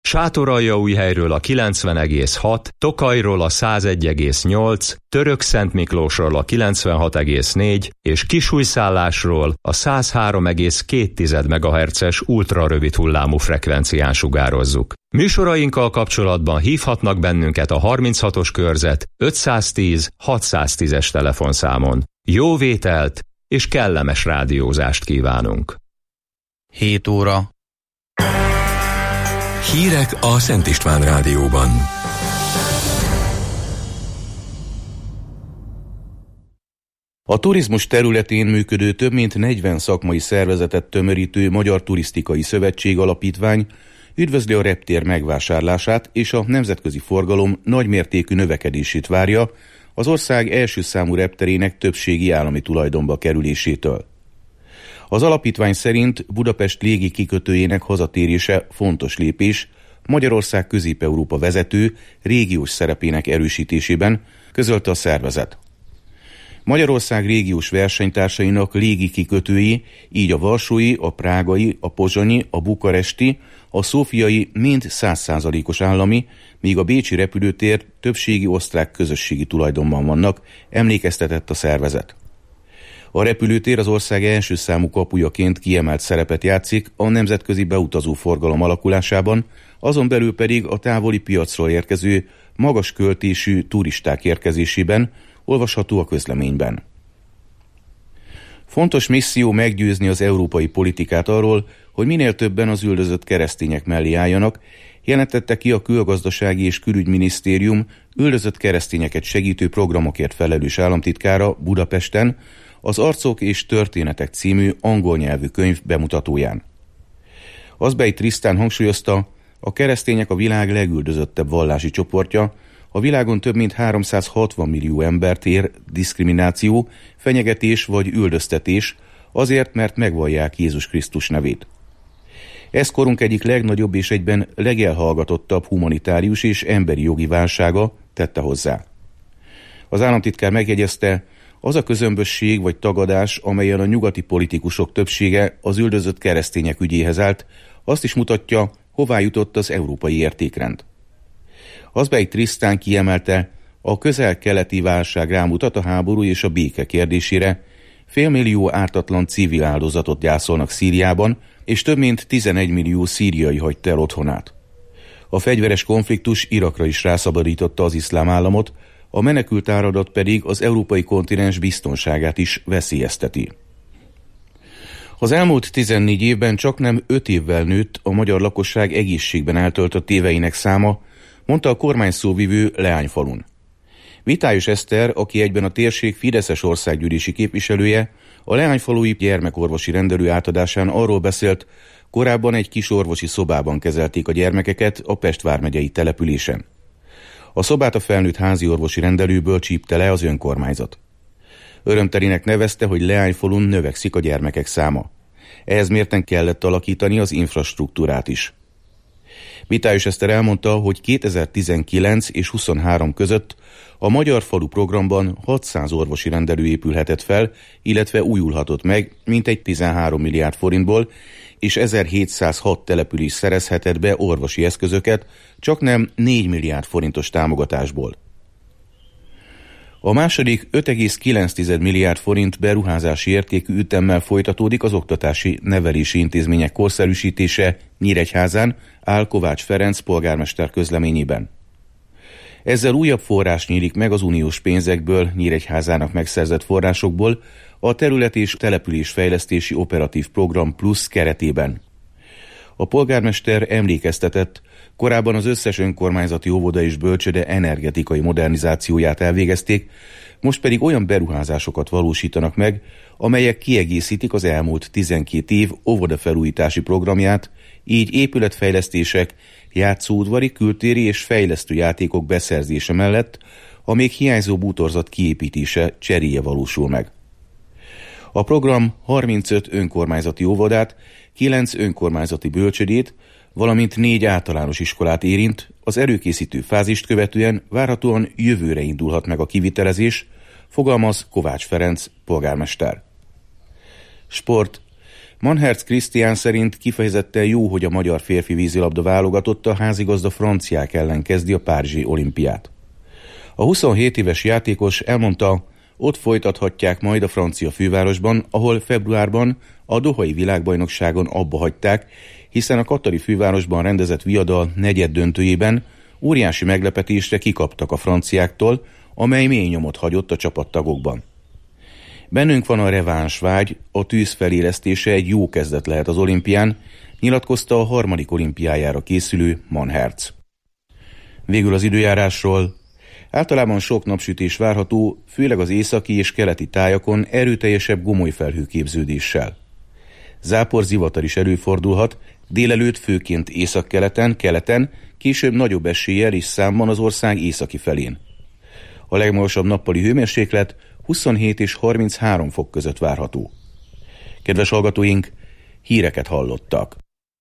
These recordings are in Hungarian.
Sátoraljaújhelyről a 90,6, Tokajról a 101,8, Törökszentmiklósról a 96,4 és Kisújszállásról a 103,2 MHz-es ultrarövid hullámú frekvencián sugározzuk. Műsorainkkal kapcsolatban hívhatnak bennünket a 36-os körzet 510 610-es telefonszámon. Jó vételt és kellemes rádiózást kívánunk! 7 óra. Hírek a Szent István Rádióban. A turizmus területén működő több mint 40 szakmai szervezetet tömörítő Magyar Turisztikai Szövetség Alapítvány üdvözli a reptér megvásárlását és a nemzetközi forgalom nagymértékű növekedését várja az ország első számú repterének többségi állami tulajdonba kerülésétől. Az alapítvány szerint Budapest légi kikötőjének hazatérése fontos lépés Magyarország Közép-Európa vezető régiós szerepének erősítésében, közölte a szervezet. Magyarország régiós versenytársainak légi kikötői, így a varsói, a prágai, a pozsonyi, a bukaresti, a szófiai mind 100%-os állami, míg a bécsi repülőtér többségi osztrák közösségi tulajdonban vannak, emlékeztetett a szervezet. A repülőtér az ország első számú kapujaként kiemelt szerepet játszik a nemzetközi beutazó forgalom alakulásában, azon belül pedig a távoli piacról érkező, magas költésű turisták érkezésében, olvasható a közleményben. Fontos misszió meggyőzni az európai politikát arról, hogy minél többen az üldözött keresztények mellé álljanak, jelentette ki a Külgazdasági és Külügyminisztérium üldözött keresztényeket segítő programokért felelős államtitkára Budapesten, az Arcok és Történetek című angol nyelvű könyv bemutatóján. Azbej Trisztán hangsúlyozta, a keresztények a világ legüldözöttebb vallási csoportja, a világon több mint 360 millió embert ér diszkrimináció, fenyegetés vagy üldöztetés, azért, mert megvallják Jézus Krisztus nevét. Ez korunk egyik legnagyobb és egyben legelhallgatottabb humanitárius és emberi jogi válsága, tette hozzá. Az államtitkár megjegyezte, az a közömbösség vagy tagadás, amelyen a nyugati politikusok többsége az üldözött keresztények ügyéhez állt, azt is mutatja, hová jutott az európai értékrend. Azbej Trisztán kiemelte, a közel-keleti válság rámutat a háború és a béke kérdésére, 500 000 ártatlan civil áldozatot gyászolnak Szíriában, és több mint 11 millió szíriai hagyta el otthonát. A fegyveres konfliktus Irakra is rászabadította az iszlám államot, a menekült áradat pedig az európai kontinens biztonságát is veszélyezteti. Az elmúlt 14 évben csaknem 5 évvel nőtt a magyar lakosság egészségben eltöltött éveinek száma, mondta a kormány szóvivő Leányfalun. Vitályos Eszter, aki egyben a térség fideszes országgyűlési képviselője, a leányfalui gyermekorvosi rendelő átadásán arról beszélt, korábban egy kis orvosi szobában kezelték a gyermekeket a Pest vármegyei településen. A szobát a felnőtt házi orvosi rendelőből csípte le az önkormányzat. Örömtelinek nevezte, hogy Leányfalun növekszik a gyermekek száma. Ehhez mérten kellett alakítani az infrastruktúrát is. Vitályos Eszter elmondta, hogy 2019 és 23 között a Magyar Falu programban 600 orvosi rendelő épülhetett fel, illetve újulhatott meg, mintegy 13 milliárd forintból, és 1706 település szerezhetett be orvosi eszközöket, csaknem 4 milliárd forintos támogatásból. A második 5,9 milliárd forint beruházási értékű ütemmel folytatódik az oktatási nevelési intézmények korszerűsítése Nyíregyházán, áll Kovács Ferenc polgármester közleményében. Ezzel újabb forrás nyílik meg az uniós pénzekből, Nyíregyházának megszerzett forrásokból, a terület és településfejlesztési operatív program plusz keretében. A polgármester emlékeztetett, korábban az összes önkormányzati óvoda és bölcsőde energetikai modernizációját elvégezték, most pedig olyan beruházásokat valósítanak meg, amelyek kiegészítik az elmúlt 12 év óvodafelújítási programját, így épületfejlesztések, játszóudvari, kültéri és fejlesztő játékok beszerzése mellett a még hiányzó bútorzat kiépítése, cseréje valósul meg. A program 35 önkormányzati óvodát, 9 önkormányzati bölcsödét, valamint 4 általános iskolát érint, az előkészítő fázist követően várhatóan jövőre indulhat meg a kivitelezés, fogalmaz Kovács Ferenc polgármester. Sport. Manherz Krisztián szerint kifejezetten jó, hogy a magyar férfi vízilabda válogatott a házigazda franciák ellen kezdi a párizsi olimpiát. A 27 éves játékos elmondta, ott folytathatják majd a francia fővárosban, ahol februárban a dohai világbajnokságon abba hagyták, hiszen a katari fővárosban rendezett viadal negyeddöntőjében óriási meglepetésre kikaptak a franciáktól, amely mély nyomot hagyott a csapattagokban. Bennünk van a revánsvágy, a tűz felélesztése egy jó kezdet lehet az olimpián, nyilatkozta a harmadik olimpiájára készülő Manherz. Végül az időjárásról. Általában sok napsütés várható, főleg az északi és keleti tájakon erőteljesebb gomolyfelhő képződéssel. Záporzivatar is előfordulhat, délelőtt főként északkeleten, keleten, később nagyobb eséllyel és számban az ország északi felén. A legmagasabb nappali hőmérséklet 27 és 33 fok között várható. Kedves hallgatóink, híreket hallottak.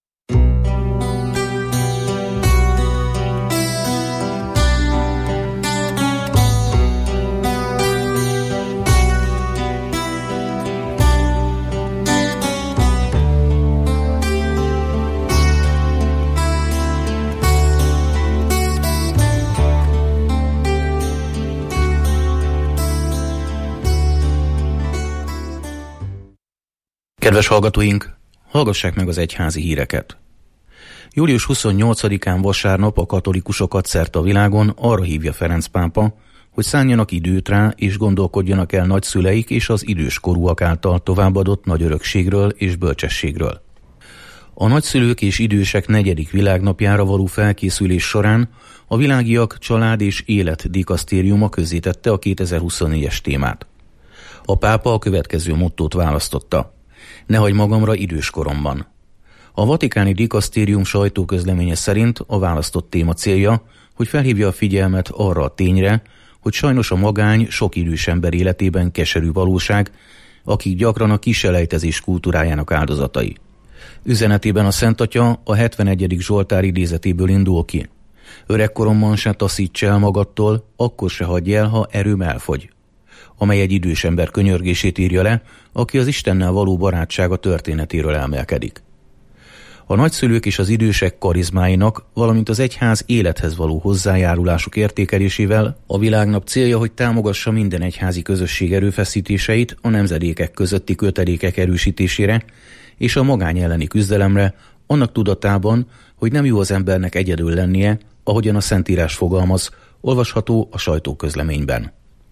Kedves hallgatóink, hallgassák meg az egyházi híreket. Július 28-án vasárnap a katolikusokat szerte a világon arra hívja Ferenc pápa, hogy szánjanak időt rá és gondolkodjanak el nagyszüleik és az időskorúak által továbbadott nagy örökségről és bölcsességről. A nagyszülők és idősek 4. világnapjára való felkészülés során a Világiak Család és Élet dikasztériuma közzétette a 2024-es témát. A pápa a következő mottót választotta: ne hagyj magamra időskoromban. A vatikáni dikasztérium sajtóközleménye szerint a választott téma célja, hogy felhívja a figyelmet arra a tényre, hogy sajnos a magány sok idős ember életében keserű valóság, akik gyakran a kiselejtezés kultúrájának áldozatai. Üzenetében a Szent Atya a 71. Zsoltár idézetéből indul ki: öregkoromban se taszíts el magadtól, akkor se hagyj el, ha erőm elfogy, amely egy idős ember könyörgését írja le, aki az Istennel való barátsága történetéről elmélkedik. A nagyszülők és az idősek karizmáinak, valamint az egyház élethez való hozzájárulásuk értékelésével a világnap célja, hogy támogassa minden egyházi közösség erőfeszítéseit a nemzedékek közötti kötelékek erősítésére és a magány elleni küzdelemre, annak tudatában, hogy nem jó az embernek egyedül lennie, ahogyan a Szentírás fogalmaz, olvasható a sajtóközleményben.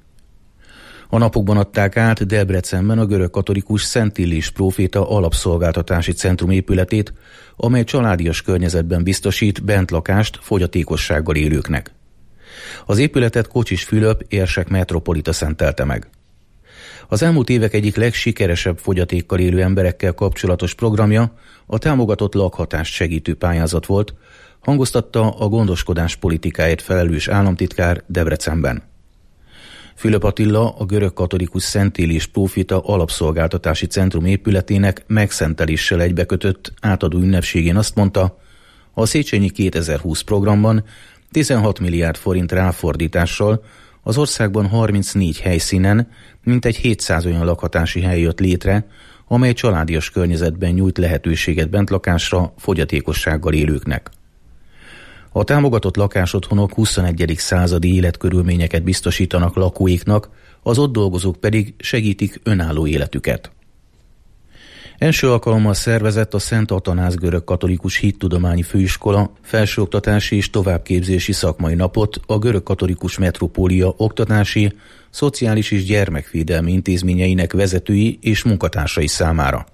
A napokban adták át Debrecenben a görögkatolikus Szent Illés próféta alapszolgáltatási centrum épületét, amely családias környezetben biztosít bentlakást fogyatékossággal élőknek. Az épületet Kocsis Fülöp érsek metropolita szentelte meg. Az elmúlt évek egyik legsikeresebb fogyatékkal élő emberekkel kapcsolatos programja a támogatott lakhatást segítő pályázat volt, hangoztatta a gondoskodás politikáért felelős államtitkár Debrecenben. Fülöp Attila, a görögkatolikus Szent Illés próféta alapszolgáltatási centrum épületének megszenteléssel egybekötött átadó ünnepségén azt mondta, a Széchenyi 2020 programban 16 milliárd forint ráfordítással az országban 34 helyszínen mintegy 700 olyan lakhatási hely jött létre, amely családias környezetben nyújt lehetőséget bentlakásra fogyatékossággal élőknek. A támogatott lakásotthonok 21. századi életkörülményeket biztosítanak lakóiknak, az ott dolgozók pedig segítik önálló életüket. Első alkalommal szervezett a Szent Atanáz Görögkatolikus Hittudományi Főiskola felsőoktatási és továbbképzési szakmai napot a Görögkatolikus Metropólia oktatási, szociális és gyermekvédelmi intézményeinek vezetői és munkatársai számára.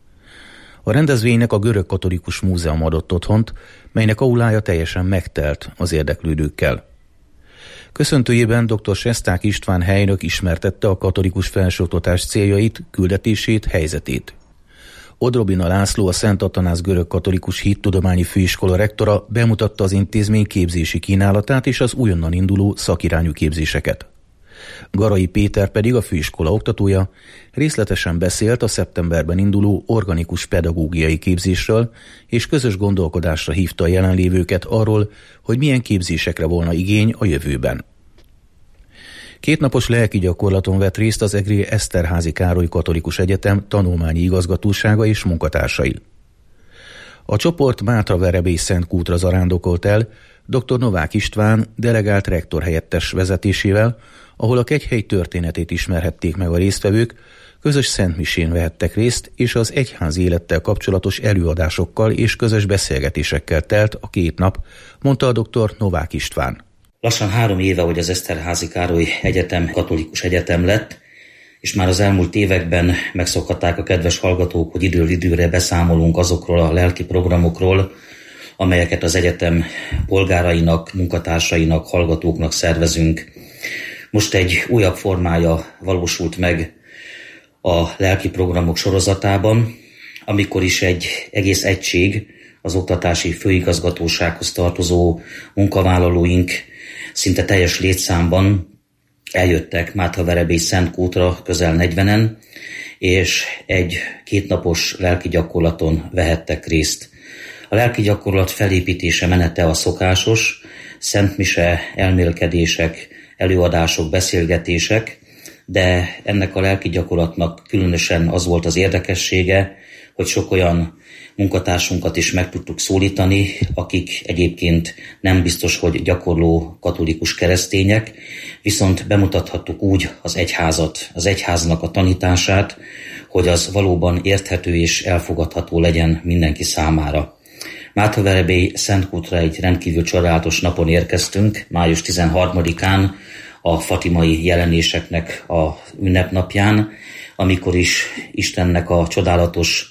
A rendezvénynek a Görögkatolikus Múzeum adott otthont, melynek aulája teljesen megtelt az érdeklődőkkel. Köszöntőjében dr. Sesták István helynök ismertette a katolikus felsőoktatás céljait, küldetését, helyzetét. Odrobina László, a Szent Atanáz Görögkatolikus Hittudományi Főiskola rektora bemutatta az intézmény képzési kínálatát és az újonnan induló szakirányú képzéseket. Garai Péter pedig, a főiskola oktatója, részletesen beszélt a szeptemberben induló organikus pedagógiai képzésről, és közös gondolkodásra hívta a jelenlévőket arról, hogy milyen képzésekre volna igény a jövőben. 2 napos lelki gyakorlaton vett részt az egri Eszterházy Károly Katolikus Egyetem tanulmányi igazgatósága és munkatársai. A csoport Mátra-Verebély-Szentkútra zarándokolt el dr. Novák István delegált rektor helyettes vezetésével, ahol a kegyhely történetét ismerhették meg a résztvevők, közös szentmisén vehettek részt, és az egyházi élettel kapcsolatos előadásokkal és közös beszélgetésekkel telt a 2 nap, mondta a dr. Novák István. Lassan 3 éve, hogy az Eszterházy Károly Egyetem katolikus egyetem lett, és már az elmúlt években megszokhatták a kedves hallgatók, hogy időről időre beszámolunk azokról a lelki programokról, amelyeket az egyetem polgárainak, munkatársainak, hallgatóknak szervezünk. Most egy újabb formája valósult meg a lelki programok sorozatában, amikor is egy egész egység, az oktatási főigazgatósághoz tartozó munkavállalóink szinte teljes létszámban eljöttek Mátra-Verebély-Szentkútra közel 40-en, és egy 2 napos lelki gyakorlaton vehettek részt. A lelki gyakorlat felépítése menete a szokásos, szentmise, elmélkedések, előadások, beszélgetések, de ennek a lelki gyakorlatnak különösen az volt az érdekessége, hogy sok olyan munkatársunkat is meg tudtuk szólítani, akik egyébként nem biztos, hogy gyakorló katolikus keresztények, viszont bemutathattuk úgy az egyházat, az egyháznak a tanítását, hogy az valóban érthető és elfogadható legyen mindenki számára. Mátra-Verebély-Szentkútra egy rendkívül csodálatos napon érkeztünk, május 13-án, a fatimai jelenéseknek a ünnepnapján, amikor is Istennek a csodálatos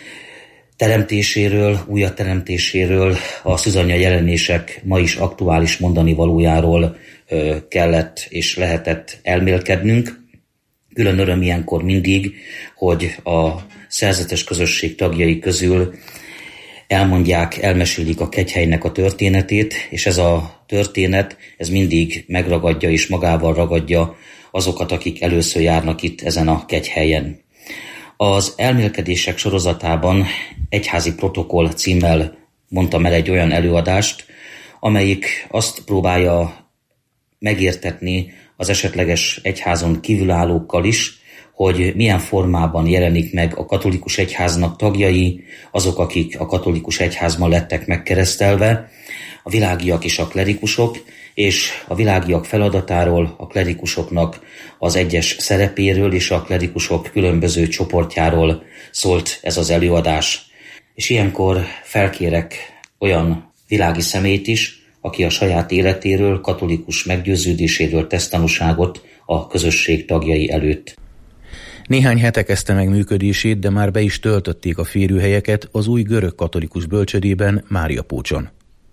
teremtéséről, újrateremtéséről, a szűzanyja jelenések ma is aktuális mondani valójáról kellett és lehetett elmélkednünk. Külön öröm ilyenkor mindig, hogy a szerzetes közösség tagjai közül elmondják, elmesélik a kegyhelynek a történetét, és ez a történet, ez mindig megragadja és magával ragadja azokat, akik először járnak itt ezen a kegyhelyen. Az elmélkedések sorozatában Egyházi protokoll címmel mondtam el egy olyan előadást, amelyik azt próbálja megértetni az esetleges egyházon kívülállókkal is, hogy milyen formában jelenik meg a katolikus egyháznak tagjai, azok, akik a katolikus egyházban lettek megkeresztelve, a világiak és a klerikusok, és a világiak feladatáról, a klerikusoknak az egyes szerepéről és a klerikusok különböző csoportjáról szólt ez az előadás. És ilyenkor felkérek olyan világi személyt is, aki a saját életéről, katolikus meggyőződéséről tesz tanúságot a közösség tagjai előtt. Néhány hete kezdte meg működését, de már be is töltötték a férőhelyeket az új görög katolikus bölcsödében, Máriapócson.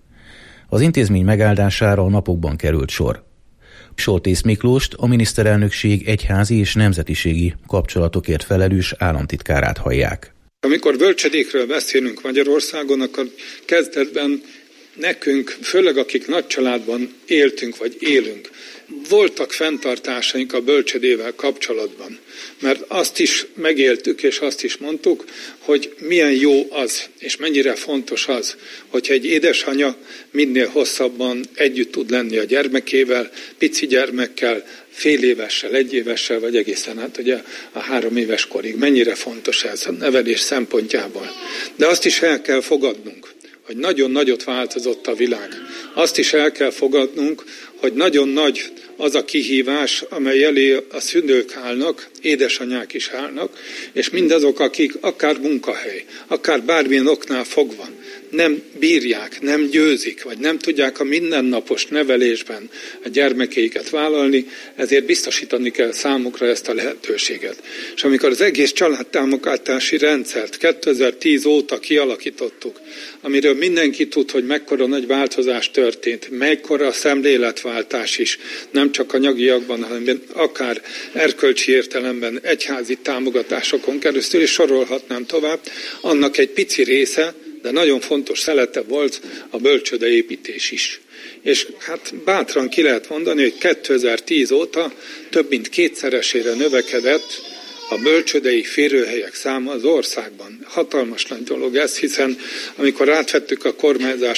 Az intézmény megáldására a napokban került sor. Soltész Miklóst, a miniszterelnökség egyházi és nemzetiségi kapcsolatokért felelős államtitkárát hallják. Amikor bölcsödékről beszélünk Magyarországon, akkor kezdetben nekünk, főleg akik nagy családban éltünk vagy élünk, voltak fenntartásaink a bölcsödével kapcsolatban, mert azt is megéltük és azt is mondtuk, hogy milyen jó az, és mennyire fontos az, hogyha egy édesanya minél hosszabban együtt tud lenni a gyermekével, pici gyermekkel, fél évessel, 1 évessel, vagy egészen át ugye a 3 éves korig. Mennyire fontos ez a nevelés szempontjából. De azt is el kell fogadnunk, hogy nagyon nagyot változott a világ. Azt is el kell fogadnunk, hogy nagyon nagy az a kihívás, amely elé a szülők állnak, édesanyák is állnak, és mindazok, akik akár munkahely, akár bármilyen oknál fogva nem bírják, nem győzik, vagy nem tudják a mindennapos nevelésben a gyermekeiket vállalni, ezért biztosítani kell számukra ezt a lehetőséget. És amikor az egész családtámogatási rendszert 2010 óta kialakítottuk, amiről mindenki tud, hogy mekkora nagy változás történt, mekkora szemléletváltás is, nem csak anyagiakban, hanem akár erkölcsi értelemben, egyházi támogatásokon keresztül, és sorolhatnám tovább, annak egy pici része, de nagyon fontos szelete volt a bölcsődeépítés is. És hát bátran ki lehet mondani, hogy 2010 óta több mint 2-szeresére növekedett a bölcsődei férőhelyek száma az országban. Hatalmas nagy dolog ez, hiszen amikor átvettük a kormányzást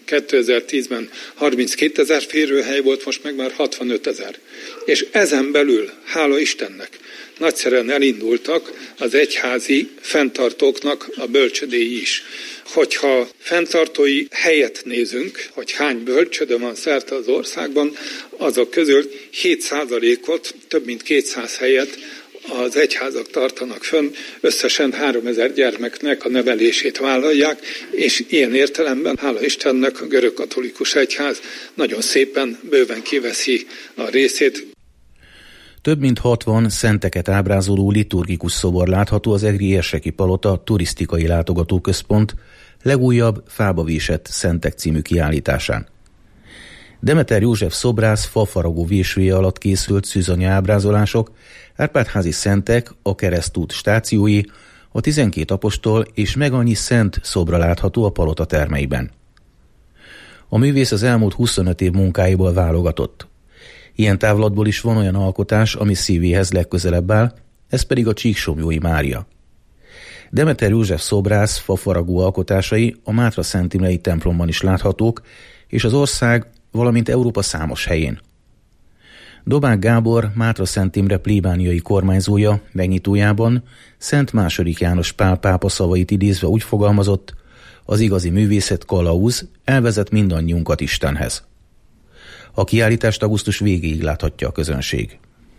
2010-ben 32 000 férőhely volt, most meg már 65 000. És ezen belül, hála Istennek, nagyszerűen elindultak az egyházi fenntartóknak a bölcsödéi is. Hogyha fenntartói helyet nézünk, hogy hány bölcsöde van szerte az országban, azok közül 7%-ot, több mint 200 helyet az egyházak tartanak fönn, összesen 3000 gyermeknek a nevelését vállalják, és ilyen értelemben, hála Istennek, a görögkatolikus egyház nagyon szépen, bőven kiveszi a részét. Több mint 60 szenteket ábrázoló liturgikus szobor látható az egri Érseki Palota turisztikai látogatóközpont legújabb fába vésett szentek című kiállításán. Demeter József szobrász fafaragó vésője alatt készült szűzanya ábrázolások, Árpád-házi szentek, a keresztút stációi, a 12 apostol és meg annyi szent szobra látható a palota termeiben. A művész az elmúlt 25 év munkáiból válogatott. Ilyen távlatból is van olyan alkotás, ami szívéhez legközelebb áll, ez pedig a Csíksomlyói Mária. Demeter József szobrász fafaragó alkotásai a Mátra Szent Imrei templomban is láthatók, és az ország, valamint Európa számos helyén. Dobák Gábor, Mátra Szent Imre plébániai kormányzója megnyitójában Szent II. János Pál pápa szavait idézve úgy fogalmazott: az igazi művészet kalauz, elvezet mindannyiunkat Istenhez. A kiállítást augusztus végéig láthatja a közönség.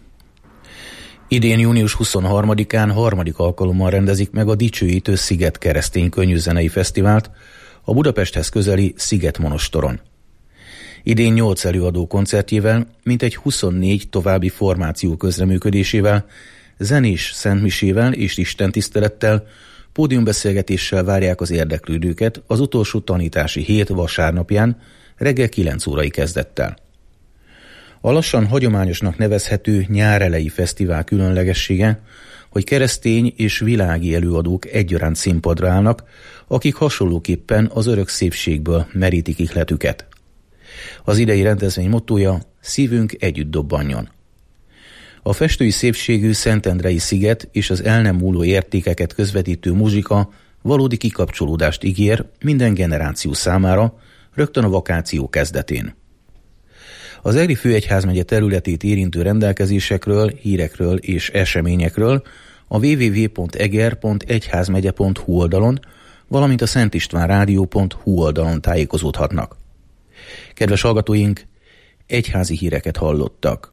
Idén június 23-án harmadik alkalommal rendezik meg a dicsőítő Sziget keresztény könnyűzenei fesztivált a Budapesthez közeli Szigetmonostoron. Idén 8 előadó koncertjével, mintegy 24 további formáció közreműködésével, zenés szentmisével és istentisztelettel, pódiumbeszélgetéssel várják az érdeklődőket az utolsó tanítási hét vasárnapján reggel 9 órai kezdettel. A lassan hagyományosnak nevezhető nyárelei fesztivál különlegessége, hogy keresztény és világi előadók egyaránt színpadra állnak, akik hasonlóképpen az örök szépségből merítik ihletüket. Az idei rendezvény mottója: szívünk együtt dobbanjon. A festői szépségű Szentendrei sziget és az el nem múló értékeket közvetítő muzsika valódi kikapcsolódást ígér minden generáció számára, rögtön a vakáció kezdetén. Az Egri főegyházmegye területét érintő rendelkezésekről, hírekről és eseményekről a www.eger.egyházmegye.hu oldalon, valamint a szentistvánrádió.hu oldalon tájékozódhatnak. Kedves hallgatóink, egyházi híreket hallottak.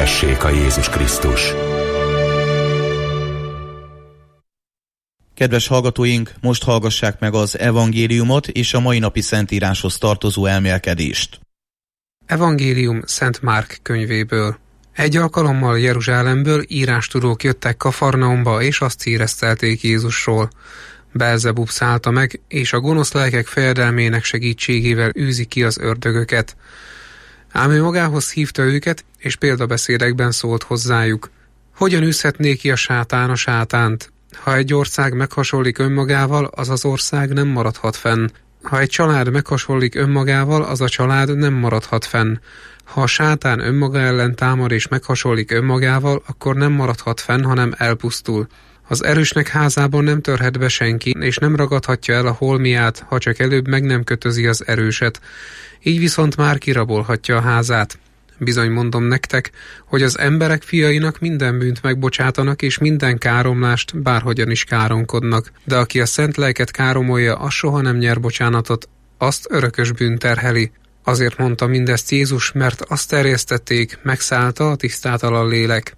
Tessék a Jézus Krisztus! Kedves hallgatóink, most hallgassák meg az evangéliumot és a mai napi szentíráshoz tartozó elmélkedést. Evangélium Szent Márk könyvéből. Egy alkalommal Jeruzsálemből írástudók jöttek Kafarnaumba, és azt híresztelték Jézusról. Belzebub szállta meg, és a gonosz lelkek fejedelmének segítségével űzi ki az ördögöket. Ám ő magához hívta őket, és példabeszédekben szólt hozzájuk. Hogyan űzhetné ki a sátánt? Ha egy ország meghasonlik önmagával, az az ország nem maradhat fenn. Ha egy család meghasonlik önmagával, az a család nem maradhat fenn. Ha a sátán önmaga ellen támad és meghasonlik önmagával, akkor nem maradhat fenn, hanem elpusztul. Az erősnek házában nem törhet be senki, és nem ragadhatja el a holmiát, ha csak előbb meg nem kötözi az erőset. Így viszont már kirabolhatja a házát. Bizony mondom nektek, hogy az emberek fiainak minden bűnt megbocsátanak, és minden káromlást bárhogyan is káronkodnak. De aki a szent lelket káromolja, az soha nem nyer bocsánatot, azt örökös bűn terheli. Azért mondta mindezt Jézus, mert azt terjesztették, megszállta a tisztátalan lélek.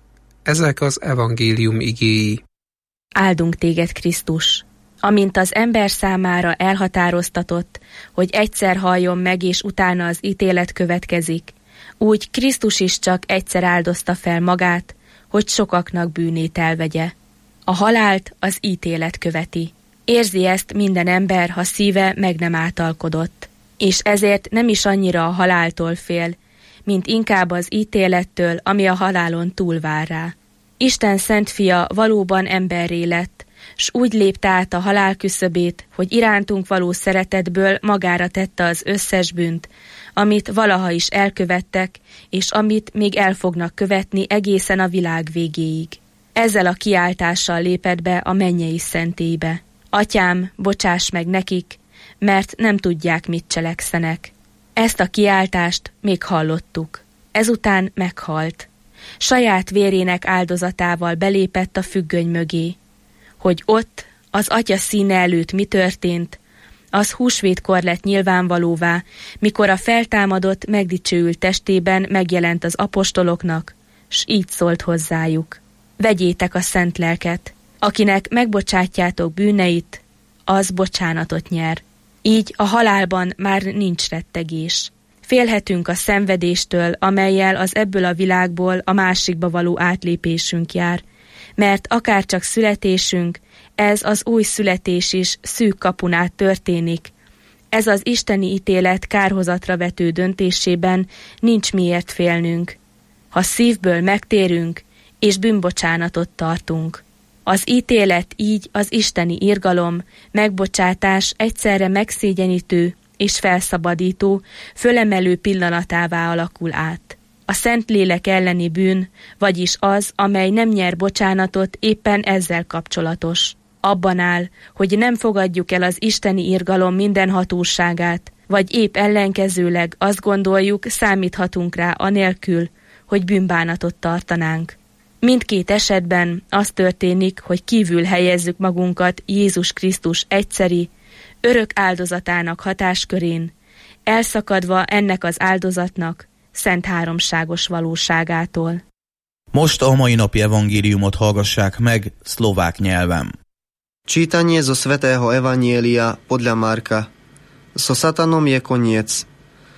Ezek az evangélium igéi. Áldunk téged, Krisztus! Amint az ember számára elhatároztatott, hogy egyszer halljon meg, és utána az ítélet következik, úgy Krisztus is csak egyszer áldozta fel magát, hogy sokaknak bűnét elvegye. A halált az ítélet követi. Érzi ezt minden ember, ha szíve meg nem általkodott. És ezért nem is annyira a haláltól fél, mint inkább az ítélettől, ami a halálon túl vár rá. Isten szent fia valóban emberré lett, s úgy lépte át a halál küszöbét, hogy irántunk való szeretetből magára tette az összes bűnt, amit valaha is elkövettek, és amit még el fognak követni egészen a világ végéig. Ezzel a kiáltással lépett be a mennyei szentélybe. Atyám, bocsáss meg nekik, mert nem tudják, mit cselekszenek. Ezt a kiáltást még hallottuk. Ezután meghalt. Saját vérének áldozatával belépett a függöny mögé. Hogy ott, az Atya színe előtt mi történt, az húsvétkor lett nyilvánvalóvá, mikor a feltámadott, megdicsőült testében megjelent az apostoloknak, s így szólt hozzájuk. Vegyétek a szent lelket, akinek megbocsátjátok bűneit, az bocsánatot nyer. Így a halálban már nincs rettegés. Félhetünk a szenvedéstől, amellyel az ebből a világból a másikba való átlépésünk jár, mert akárcsak születésünk, ez az új születés is szűk kapun át történik. Ez az isteni ítélet kárhozatra vető döntésében nincs miért félnünk. Ha szívből megtérünk, és bűnbocsánatot tartunk. Az ítélet így az isteni irgalom, megbocsátás egyszerre megszégyenítő és felszabadító, fölemelő pillanatává alakul át. A Szentlélek elleni bűn, vagyis az, amely nem nyer bocsánatot, éppen ezzel kapcsolatos. Abban áll, hogy nem fogadjuk el az isteni irgalom minden hatóságát, vagy épp ellenkezőleg azt gondoljuk, számíthatunk rá anélkül, hogy bűnbánatot tartanánk. Mindkét esetben az történik, hogy kívül helyezzük magunkat Jézus Krisztus egyszeri, örök áldozatának hatáskörén, elszakadva ennek az áldozatnak szent háromságos valóságától. Most a mai napi evangéliumot hallgassák meg szlovák nyelven. Čítanie zo svätého Evanjelia podľa Marka. So satanom je koniec.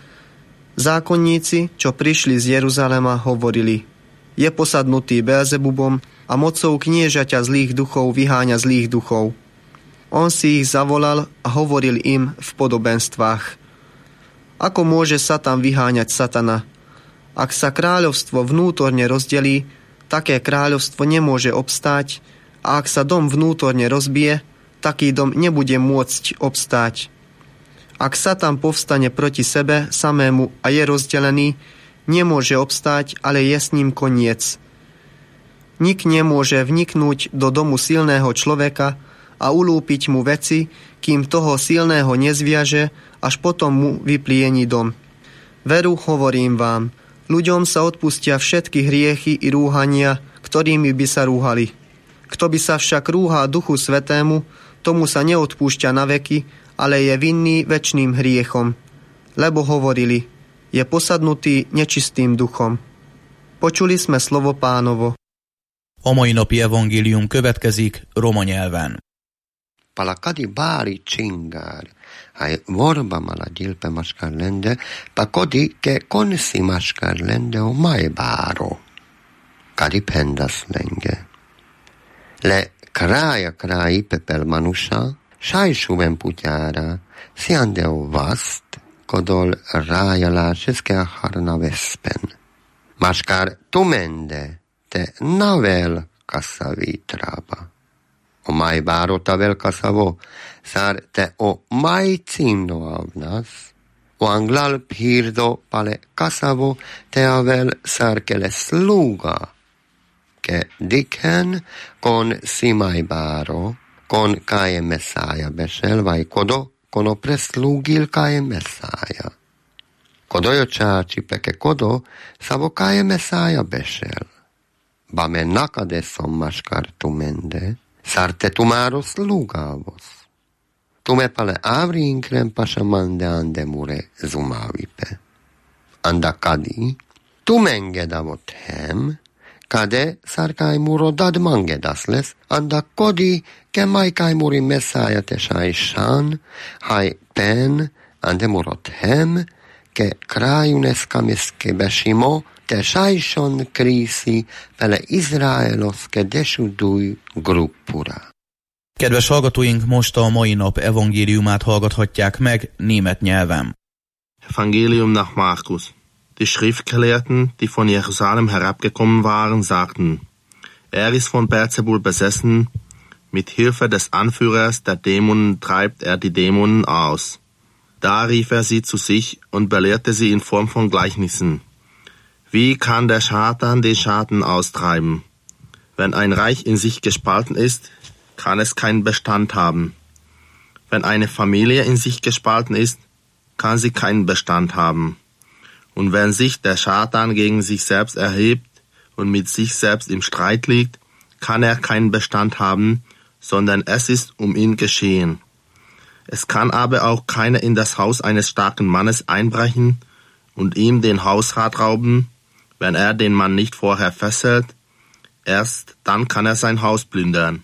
Zákonníci, čo prišli z Jeruzalema, hovorili: Je posadnutý Belzebubom a mocou kniežaťa zlých duchov vyháňa zlých duchov. On si ich zavolal a hovoril im v podobenstvách. Ako môže Satan vyháňať Satana? Ak sa kráľovstvo vnútorne rozdelí, také kráľovstvo nemôže obstáť, a ak sa dom vnútorne rozbije, taký dom nebude môcť obstáť. Ak Satan povstane proti sebe samému a je rozdelený, nemôže obstáť, ale je s ním koniec. Nik nemôže vniknúť do domu silného človeka a ulúpiť mu veci, kým toho silného nezviaže, až potom mu vypliení dom. Veru, hovorím vám, ľuďom sa odpustia všetky hriechy i rúhania, ktorými by sa rúhali. Kto by sa však rúha Duchu Svätému, tomu sa neodpúšťa na veky, ale je vinný večným hriechom. Lebo hovorili: je posadnutý nečistým duchom. Počuli sme slovo Pánovo. A mai napi evangélium következik roma nyelven. Palakadi bári csingár, haj vorba mala gyilpe maskár lende, pakodi ke konsi maskár lende o majbáro. Kadi pendas lenge. Le kraja pepel manusa, sajsuven putyára, siande o vast, kodol rájalá české harna vespen. Maskár tumende, te navel kasavitrába. O majbáro tavel kasavo, sár te o majcindo avnas, o anglal pirdo pale kasavo, te avel sár kele sluga, ke diken kon si majbáro, kon kaje meszája besel, vai kodo, kono preslugil kaje meszája. Kodojo csácsi peke kodo, szavo kaje meszája besel. Bame nakade sommaskar tumende, sarte tumáros lugávos. Tume pale ávri inkrem pasamande andemure zumávipe. Anda kadi, tumengedavot hem, kade sarkájmuro dadmangedas lesz, anda kodi ke majkájmuri messzája te sajsán, haj pen andemurot hem, ke krájunes kamiszke besimo, te sajson krísi pele Izraelos ke desuduj gruppura. Kedves hallgatóink, most a mai nap evangéliumát hallgathatják meg német nyelven. Evangelium nach Markus. Die Schriftgelehrten, die von Jerusalem herabgekommen waren, sagten, ist von Beelzebul besessen, mit Hilfe des Anführers der Dämonen treibt die Dämonen aus. Da rief sie zu sich und belehrte sie in Form von Gleichnissen. Wie kann der Satan den Schaden austreiben? Wenn ein Reich in sich gespalten ist, kann es keinen Bestand haben. Wenn eine Familie in sich gespalten ist, kann sie keinen Bestand haben. Und wenn sich der Satan gegen sich selbst erhebt und mit sich selbst im Streit liegt, kann er keinen Bestand haben, sondern es ist um ihn geschehen. Es kann aber auch keiner in das Haus eines starken Mannes einbrechen und ihm den Hausrat rauben, wenn er den Mann nicht vorher fesselt. Erst dann kann er sein Haus plündern.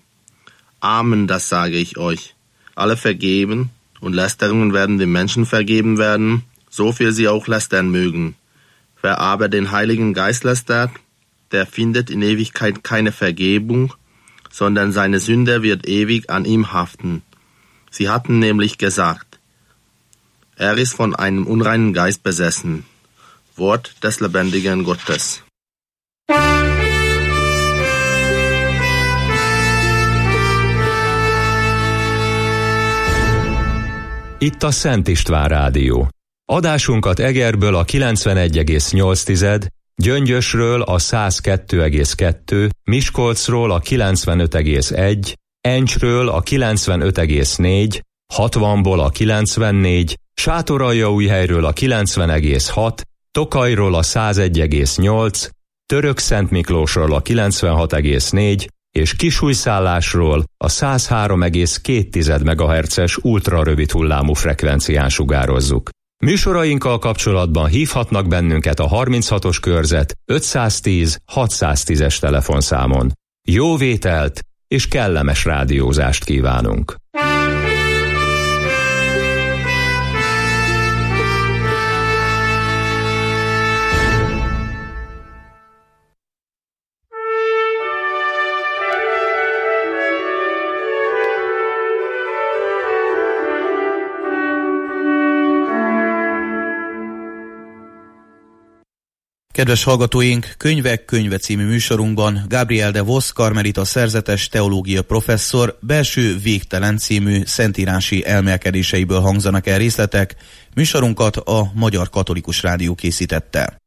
Amen, das sage ich euch. Alle Vergeben und Lästerungen werden den Menschen vergeben werden, so viel sie auch lästern mögen. Wer aber den Heiligen Geist lästert, der findet in Ewigkeit keine Vergebung, sondern seine Sünde wird ewig an ihm haften. Sie hatten nämlich gesagt, ist von einem unreinen Geist besessen. Wort des lebendigen Gottes. Itt a Szent István Rádió. Adásunkat Egerből a 91,8, Gyöngyösről a 102,2, Miskolcról a 95,1, Encsről a 95,4, 60-ból a 94, Sátoraljaújhelyről a 90,6, Tokajról a 101,8, Törökszentmiklósról a 96,4 és Kisújszállásról a 103,2 MHz-es ultrarövid hullámú frekvencián sugározzuk. Műsorainkkal kapcsolatban hívhatnak bennünket a 36-os körzet 510 610-es telefonszámon. Jó vételt és kellemes rádiózást kívánunk! Kedves hallgatóink, Könyvek könyve című műsorunkban Gabriel de Vos karmelita szerzetes teológia professzor belső végtelen című szentírási elmélkedéseiből hangzanak el részletek. Műsorunkat a Magyar Katolikus Rádió készítette.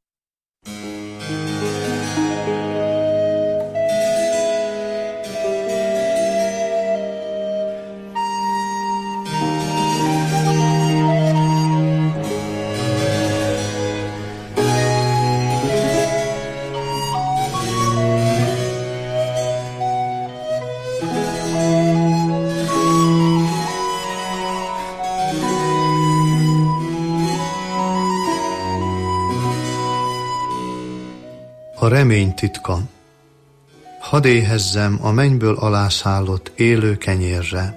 A remény titka. Hadd éhezzem a mennyből alászállott élő kenyérre.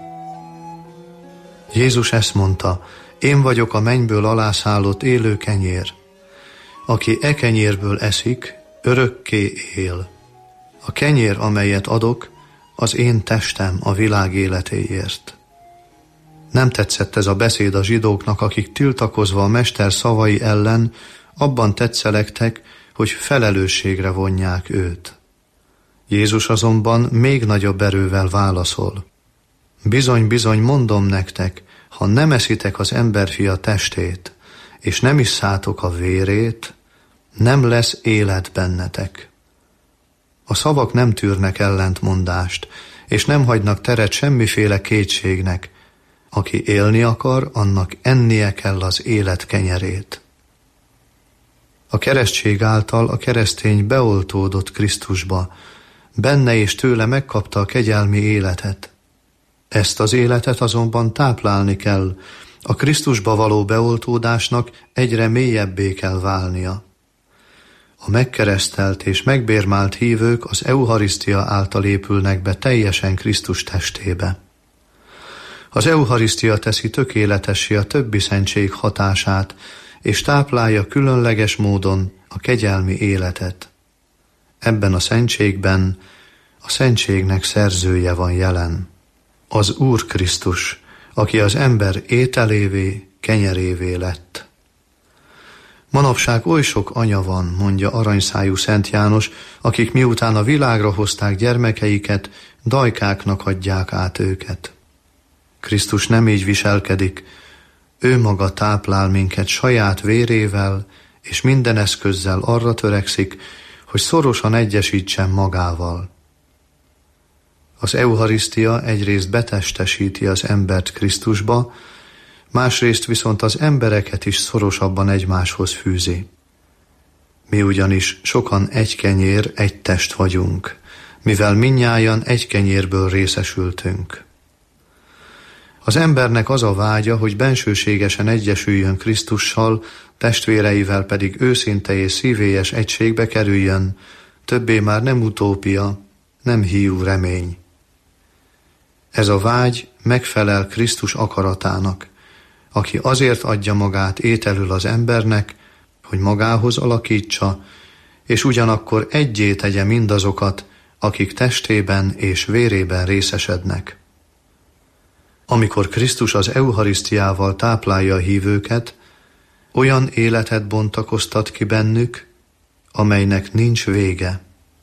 Jézus ezt mondta, én vagyok a mennyből alászállott élő kenyér. Aki e kenyérből eszik, örökké él. A kenyér, amelyet adok, az én testem a világ életéért. Nem tetszett ez a beszéd a zsidóknak, akik tiltakozva a mester szavai ellen abban tetszelektek, hogy felelősségre vonják őt. Jézus azonban még nagyobb erővel válaszol. Bizony, bizony, mondom nektek, ha nem eszitek az emberfia testét, és nem isszátok a vérét, nem lesz élet bennetek. A szavak nem tűrnek ellentmondást, és nem hagynak teret semmiféle kétségnek. Aki élni akar, annak ennie kell az élet kenyerét. A keresztség által a keresztény beoltódott Krisztusba, benne és tőle megkapta a kegyelmi életet. Ezt az életet azonban táplálni kell, a Krisztusba való beoltódásnak egyre mélyebbé kell válnia. A megkeresztelt és megbérmált hívők az eucharisztia által épülnek be teljesen Krisztus testébe. Az eucharisztia teszi tökéletessé a többi szentség hatását, és táplálja különleges módon a kegyelmi életet. Ebben a szentségben a szentségnek szerzője van jelen. Az Úr Krisztus, aki az ember ételévé, kenyerévé lett. Manapság oly sok anya van, mondja aranyszájú Szent János, akik miután a világra hozták gyermekeiket, dajkáknak adják át őket. Krisztus nem így viselkedik, ő maga táplál minket saját vérével, és minden eszközzel arra törekszik, hogy szorosan egyesítsen magával. Az eucharisztia egyrészt betestesíti az embert Krisztusba, másrészt viszont az embereket is szorosabban egymáshoz fűzi. Mi ugyanis sokan egy kenyér, egy test vagyunk, mivel mindnyájan egy kenyérből részesültünk. Az embernek az a vágya, hogy bensőségesen egyesüljön Krisztussal, testvéreivel pedig őszinte és szívélyes egységbe kerüljön, többé már nem utópia, nem hiú remény. Ez a vágy megfelel Krisztus akaratának, aki azért adja magát ételül az embernek, hogy magához alakítsa, és ugyanakkor egyé tegye mindazokat, akik testében és vérében részesednek. Amikor Krisztus az eucharisztiával táplálja a hívőket, olyan életet bontakoztat ki bennük, amelynek nincs vége.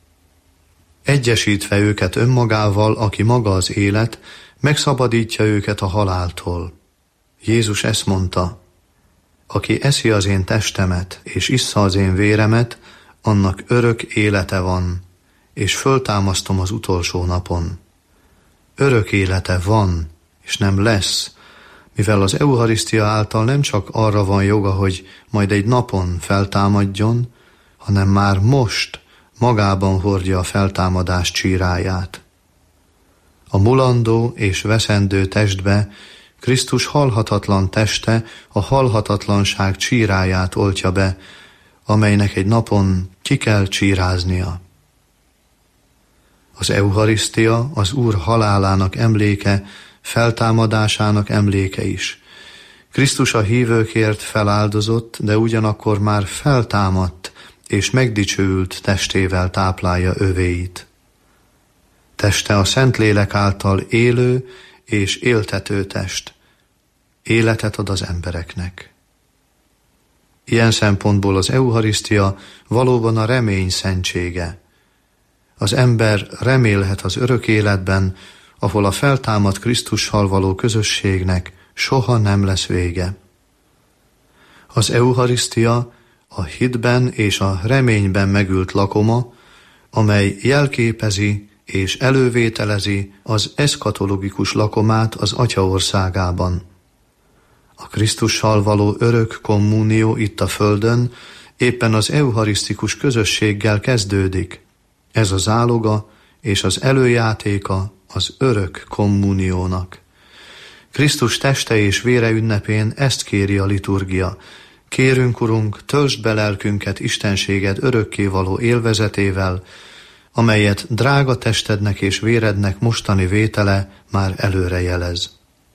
Egyesítve őket önmagával, aki maga az élet, megszabadítja őket a haláltól. Jézus ezt mondta, aki eszi az én testemet és issza az én véremet, annak örök élete van, és föltámasztom az utolsó napon. Örök élete van, és nem lesz, mivel az eucharisztia által nem csak arra van joga, hogy majd egy napon feltámadjon, hanem már most magában hordja a feltámadás csíráját. A mulandó és veszendő testbe Krisztus halhatatlan teste a halhatatlanság csíráját oltja be, amelynek egy napon ki kell csíráznia. Az eucharisztia az Úr halálának emléke, feltámadásának emléke is. Krisztus a hívőkért feláldozott, de ugyanakkor már feltámadt és megdicsőült testével táplálja övéit. Teste a Szentlélek által élő és éltető test. Életet ad az embereknek. Ilyen szempontból az eucharisztia valóban a remény szentsége. Az ember remélhet az örök életben, ahol a feltámadt Krisztussal való közösségnek soha nem lesz vége. Az eucharisztia a hitben és a reményben megült lakoma, amely jelképezi és elővételezi az eszkatológikus lakomát az Atya országában. A Krisztussal való örök kommunió itt a földön éppen az eucharisztikus közösséggel kezdődik. Ez a záloga és az előjátéka az örök kommuniónak. Krisztus teste és vére ünnepén ezt kéri a liturgia. Kérünk, Urunk, töltsd be lelkünket istenséged örökkévaló élvezetével, amelyet drága testednek és vérednek mostani vétele már előre jelez.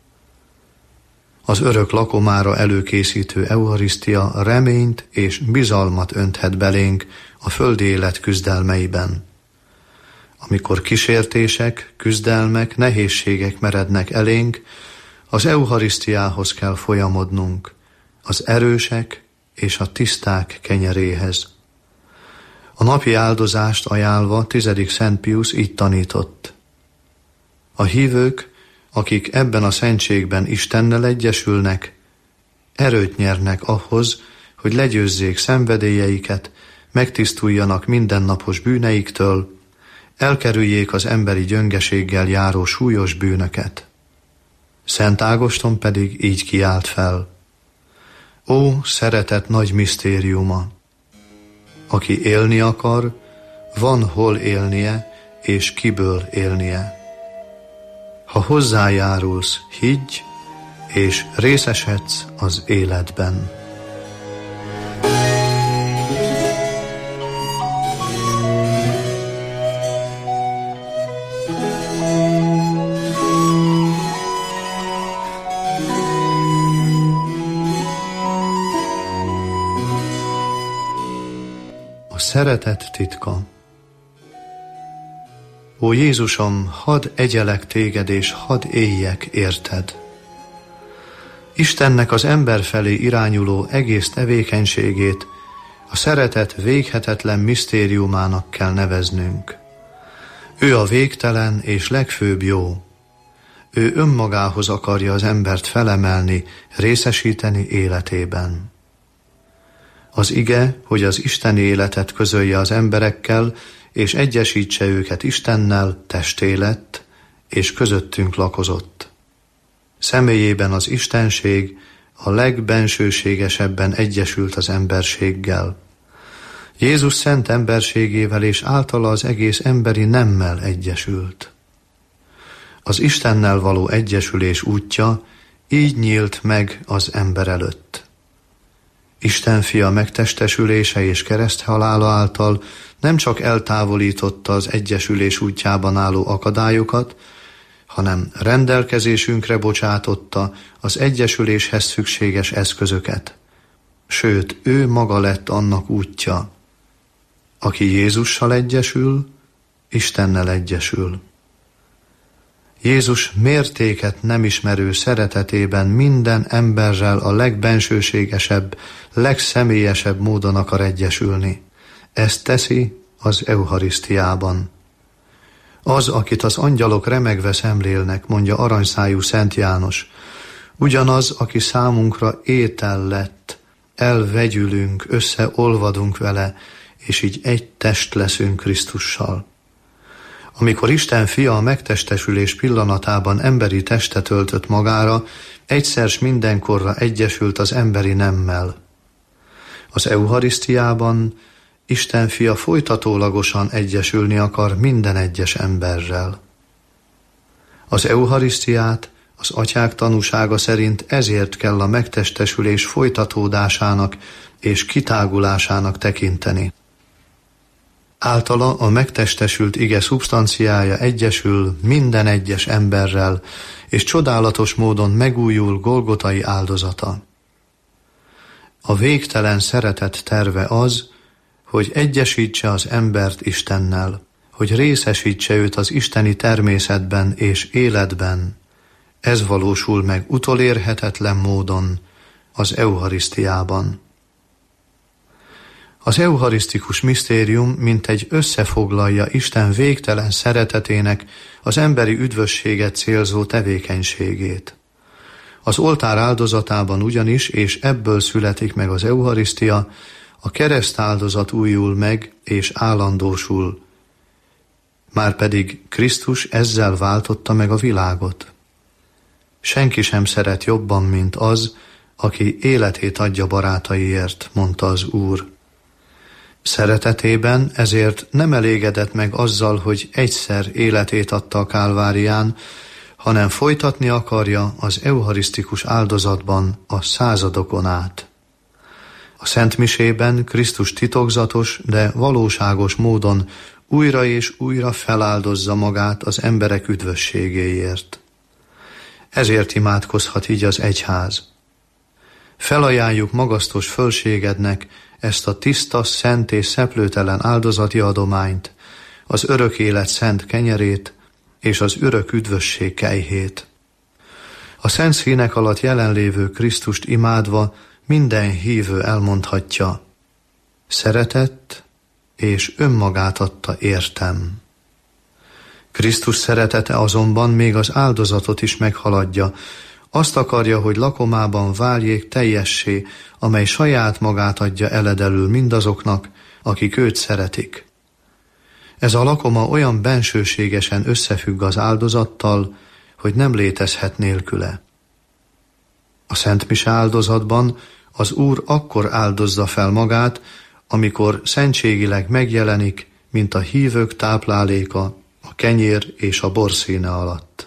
Az örök lakomára előkészítő eucharisztia reményt és bizalmat önthet belénk a földi élet küzdelmeiben. Amikor kísértések, küzdelmek, nehézségek merednek elénk, az eucharisztiához kell folyamodnunk, az erősek és a tiszták kenyeréhez. A napi áldozást ajánlva 10. Szent Pius így tanított. A hívők, akik ebben a szentségben Istennel egyesülnek, erőt nyernek ahhoz, hogy legyőzzék szenvedélyeiket, megtisztuljanak mindennapos bűneiktől, elkerüljék az emberi gyöngeséggel járó súlyos bűnöket. Szent Ágoston pedig így kiált fel. Ó, szeretet nagy misztériuma! Aki élni akar, van hol élnie, és kiből élnie. Ha hozzájárulsz, higgy, és részesedsz az életben. A szeretet titka. Ó Jézusom, hadd egyelek téged, és hadd éljek érted. Istennek az ember felé irányuló egész tevékenységét a szeretet véghetetlen misztériumának kell neveznünk. Ő a végtelen és legfőbb jó. Ő önmagához akarja az embert felemelni, részesíteni életében. Az ige, hogy az isteni életet közölje az emberekkel, és egyesítse őket Istennel, testé lett, és közöttünk lakozott. Személyében az istenség a legbensőségesebben egyesült az emberséggel. Jézus szent emberségével és általa az egész emberi nemmel egyesült. Az Istennel való egyesülés útja így nyílt meg az ember előtt. Isten fia megtestesülése és kereszthalála által nem csak eltávolította az egyesülés útjában álló akadályokat, hanem rendelkezésünkre bocsátotta az egyesüléshez szükséges eszközöket. Sőt, ő maga lett annak útja. Aki Jézussal egyesül, Istennel egyesül. Jézus mértéket nem ismerő szeretetében minden emberrel a legbensőségesebb, legszemélyesebb módon akar egyesülni. Ezt teszi az eucharisztiában. Az, akit az angyalok remegve szemlélnek, mondja aranyszájú Szent János, ugyanaz, aki számunkra étel lett, elvegyülünk, összeolvadunk vele, és így egy test leszünk Krisztussal. Amikor Isten fia a megtestesülés pillanatában emberi testet öltött magára, egyszer s mindenkorra egyesült az emberi nemmel. Az eucharisztiában Isten fia folytatólagosan egyesülni akar minden egyes emberrel. Az eucharisztiát az atyák tanúsága szerint ezért kell a megtestesülés folytatódásának és kitágulásának tekinteni. Általa a megtestesült ige szubstanciája egyesül minden egyes emberrel, és csodálatos módon megújul Golgotai áldozata. A végtelen szeretet terve az, hogy egyesítse az embert Istennel, hogy részesítse őt az isteni természetben és életben. Ez valósul meg utolérhetetlen módon az eucharisztiában. Az eucharisztikus misztérium mintegy összefoglalja Isten végtelen szeretetének az emberi üdvösséget célzó tevékenységét. Az oltár áldozatában ugyanis, és ebből születik meg az eucharisztia, a keresztáldozat újul meg és állandósul, márpedig Krisztus ezzel váltotta meg a világot. Senki sem szeret jobban, mint az, aki életét adja barátaiért, mondta az Úr. Szeretetében ezért nem elégedett meg azzal, hogy egyszer életét adta a Kálvárián, hanem folytatni akarja az eucharisztikus áldozatban a századokon át. A szentmisében Krisztus titokzatos, de valóságos módon újra és újra feláldozza magát az emberek üdvösségéért. Ezért imádkozhat így az egyház. Felajánljuk magasztos fölségednek ezt a tiszta, szent és szeplőtelen áldozati adományt, az örök élet szent kenyerét és az örök üdvösség kejhét. A szent színek alatt jelenlévő Krisztust imádva minden hívő elmondhatja: szeretett és önmagát adta értem. Krisztus szeretete azonban még az áldozatot is meghaladja. Azt akarja, hogy lakomában váljék teljessé, amely saját magát adja eledelül mindazoknak, akik őt szeretik. Ez a lakoma olyan bensőségesen összefügg az áldozattal, hogy nem létezhet nélküle. A szentmise áldozatban az Úr akkor áldozza fel magát, amikor szentségileg megjelenik, mint a hívők tápláléka a kenyér és a bor színe alatt.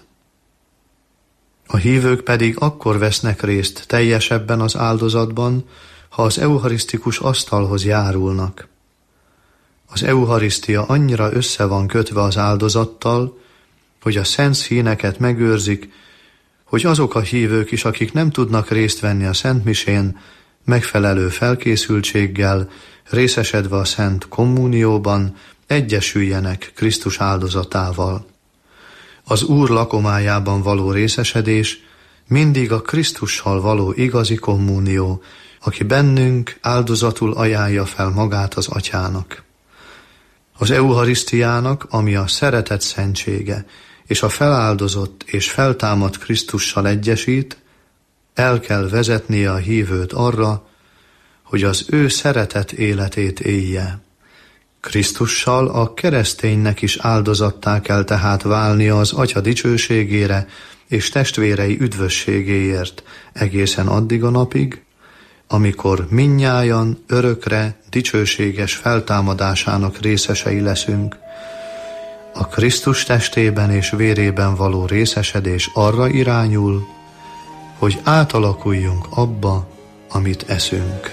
A hívők pedig akkor vesznek részt teljesebben az áldozatban, ha az eucharisztikus asztalhoz járulnak. Az eucharisztia annyira össze van kötve az áldozattal, hogy a szent színeket megőrzik, hogy azok a hívők is, akik nem tudnak részt venni a szentmisén, megfelelő felkészültséggel, részesedve a szent kommunióban, egyesüljenek Krisztus áldozatával. Az Úr lakomájában való részesedés mindig a Krisztussal való igazi kommunió, aki bennünk áldozatul ajánlja fel magát az Atyának. Az eucharisztiának, ami a szeretet szentsége, és a feláldozott és feltámadt Krisztussal egyesít, el kell vezetnie a hívőt arra, hogy az ő szeretet életét élje. Krisztussal a kereszténynek is áldozattá kell tehát válnia az Atya dicsőségére és testvérei üdvösségéért egészen addig a napig, amikor mindnyájan örökre dicsőséges feltámadásának részesei leszünk. A Krisztus testében és vérében való részesedés arra irányul, hogy átalakuljunk abba, amit eszünk.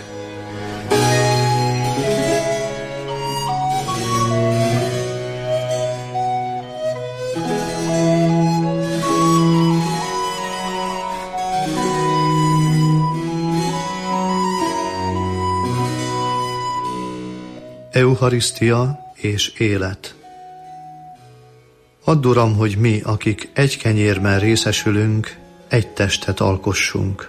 Eucharisztia és élet. Add, Uram, hogy mi, akik egy kenyérben részesülünk, egy testet alkossunk.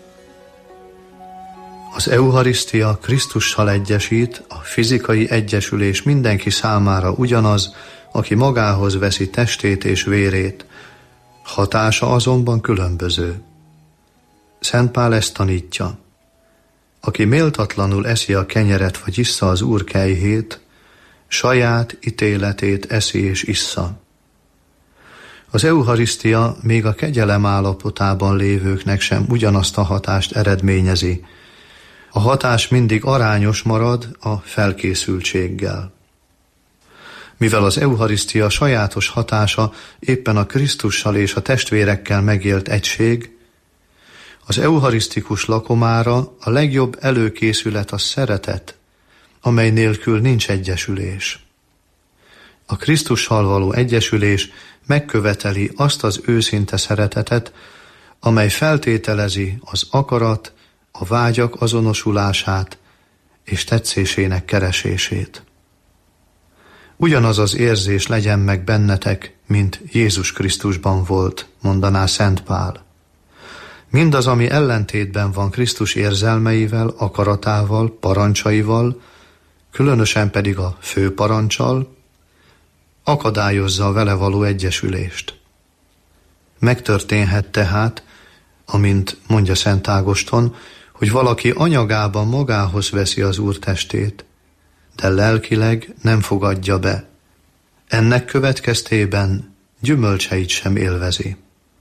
Az eucharisztia Krisztussal egyesít, a fizikai egyesülés mindenki számára ugyanaz, aki magához veszi testét és vérét, hatása azonban különböző. Szent Pál ezt tanítja: aki méltatlanul eszi a kenyeret vagy issza az Úr kejhét, saját ítéletét eszi és issza. Az eucharisztia még a kegyelem állapotában lévőknek sem ugyanazt a hatást eredményezi. A hatás mindig arányos marad a felkészültséggel. Mivel az eucharisztia sajátos hatása éppen a Krisztussal és a testvérekkel megélt egység, az eucharisztikus lakomára a legjobb előkészület a szeretet, amely nélkül nincs egyesülés. A Krisztussal való egyesülés megköveteli azt az őszinte szeretetet, amely feltételezi az akarat, a vágyak azonosulását és tetszésének keresését. Ugyanaz az érzés legyen meg bennetek, mint Jézus Krisztusban volt, mondaná Szent Pál. Mindaz, ami ellentétben van Krisztus érzelmeivel, akaratával, parancsaival, különösen pedig a fő parancsal, akadályozza a vele való egyesülést. Megtörténhet tehát, amint mondja Szent Ágoston, hogy valaki anyagában magához veszi az Úr testét, de lelkileg nem fogadja be. Ennek következtében gyümölcseit sem élvezi.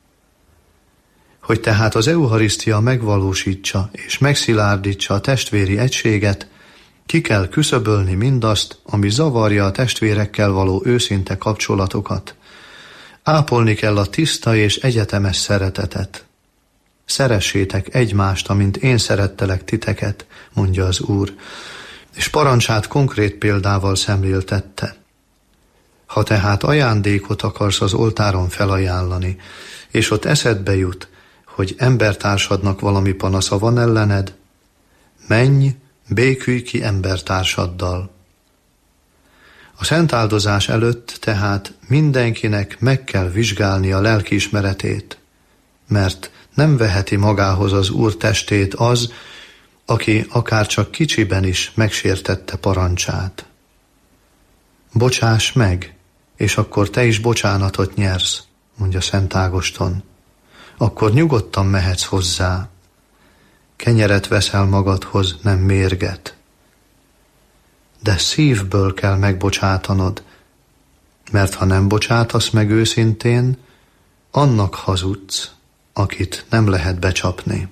Hogy tehát az eucharisztia megvalósítsa és megszilárdítsa a testvéri egységet, ki kell küszöbölni mindazt, ami zavarja a testvérekkel való őszinte kapcsolatokat. Ápolni kell a tiszta és egyetemes szeretetet. Szeressétek egymást, amint én szerettelek titeket, mondja az Úr, és parancsát konkrét példával szemléltette. Ha tehát ajándékot akarsz az oltáron felajánlani, és ott eszedbe jut, hogy embertársadnak valami panasza van ellened, menj, békülj ki embertársaddal. A szentáldozás előtt tehát mindenkinek meg kell vizsgálni a lelkiismeretét, mert nem veheti magához az Úr testét az, aki akár csak kicsiben is megsértette parancsát. Bocsáss meg, és akkor te is bocsánatot nyersz, mondja Szent Ágoston. Akkor nyugodtan mehetsz hozzá. Kenyeret veszel magadhoz, nem mérget. De szívből kell megbocsátanod, mert ha nem bocsátasz meg őszintén, annak hazudsz, akit nem lehet becsapni.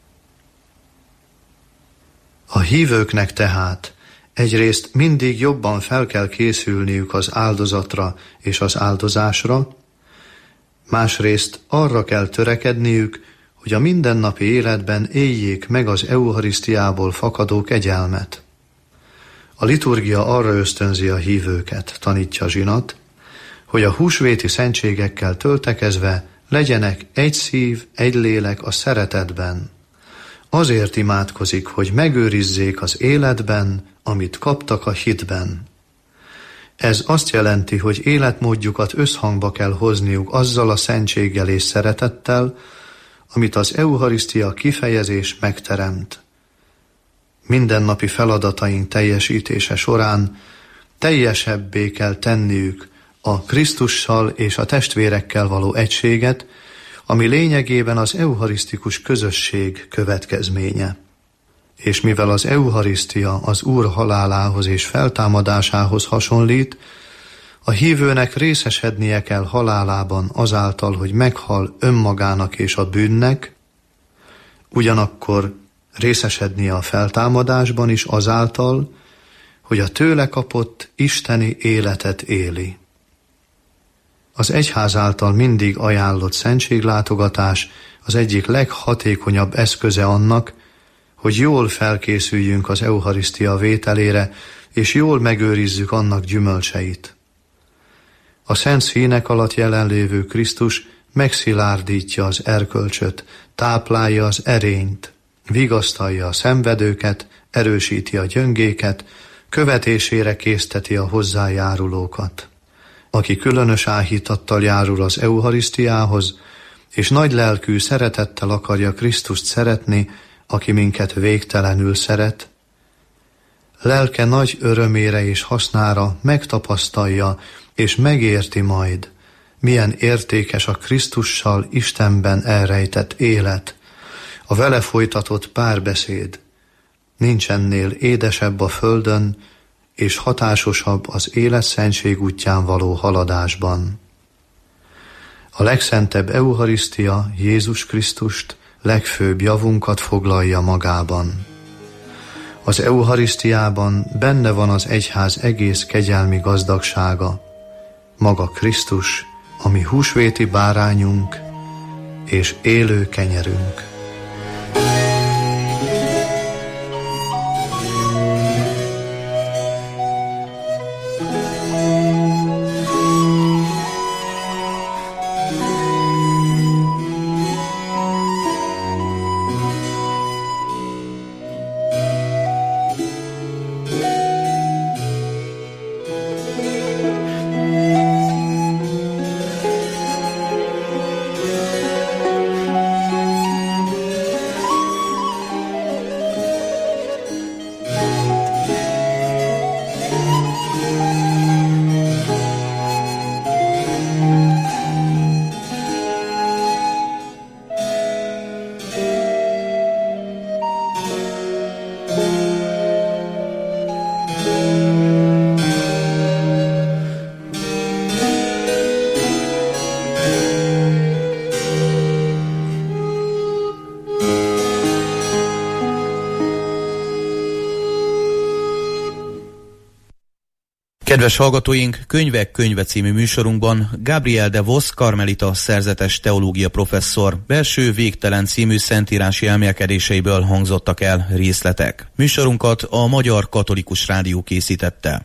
A hívőknek tehát egyrészt mindig jobban fel kell készülniük az áldozatra és az áldozásra, másrészt arra kell törekedniük, hogy a mindennapi életben éljék meg az eucharisztiából fakadó kegyelmet. A liturgia arra ösztönzi a hívőket, tanítja Zsinat, hogy a húsvéti szentségekkel töltekezve legyenek egy szív, egy lélek a szeretetben. Azért imádkozik, hogy megőrizzék az életben, amit kaptak a hitben. Ez azt jelenti, hogy életmódjukat összhangba kell hozniuk azzal a szentséggel és szeretettel, amit az eucharisztia kifejezés megteremt. Mindennapi feladataink teljesítése során teljesebbé kell tenniük a Krisztussal és a testvérekkel való egységet, ami lényegében az eucharisztikus közösség következménye. És mivel az eucharisztia az Úr halálához és feltámadásához hasonlít, a hívőnek részesednie kell halálában azáltal, hogy meghal önmagának és a bűnnek, ugyanakkor részesednie a feltámadásban is azáltal, hogy a tőle kapott isteni életet éli. Az egyház által mindig ajánlott szentséglátogatás az egyik leghatékonyabb eszköze annak, hogy jól felkészüljünk az eucharisztia vételére, és jól megőrizzük annak gyümölcseit. A szent színek alatt jelenlévő Krisztus megszilárdítja az erkölcsöt, táplálja az erényt, vigasztalja a szenvedőket, erősíti a gyöngéket, követésére készteti a hozzájárulókat. Aki különös áhítattal járul az eucharisztiához, és nagy lelkű szeretettel akarja Krisztust szeretni, aki minket végtelenül szeret, lelke nagy örömére és hasznára megtapasztalja és megérti majd, milyen értékes a Krisztussal Istenben elrejtett élet, a vele folytatott párbeszéd. Nincs ennél édesebb a földön, és hatásosabb az élet szentség útján való haladásban. A legszentebb eucharisztia Jézus Krisztust, legfőbb javunkat foglalja magában. Az eucharisztiában benne van az egyház egész kegyelmi gazdagsága, maga Krisztus, ami húsvéti bárányunk és élő kenyerünk. Kedves hallgatóink, Könyvek könyve című műsorunkban Gabriel de Vos karmelita szerzetes teológia professzor belső végtelen című szentírási elmélkedéseiből hangzottak el részletek. Műsorunkat a Magyar Katolikus Rádió készítette.